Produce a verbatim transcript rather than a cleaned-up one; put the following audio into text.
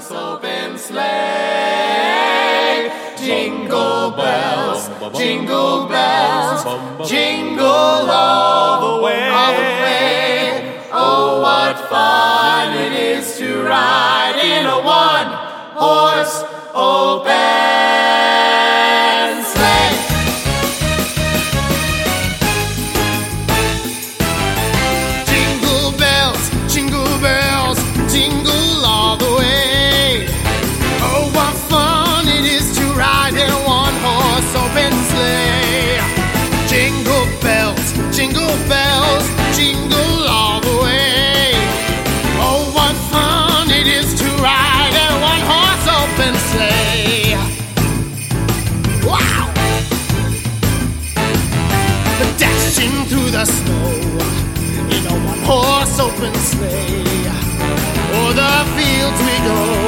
one-horse open sleigh. Jingle bells, jingle bells, jingle all the way. All the way. Oh, what fun it is to ride in a one-horse open sleigh. Jingle bells, jingle bells, jingle all the way. Oh, what fun it is to ride in a one-horse open sleigh. Jingle bells, jingle bells, jingle all the way. Oh, what fun it is to ride in a one-horse open sleigh. Wow! Dashing through the snow in a one-horse open sleigh. O'er the fields we go.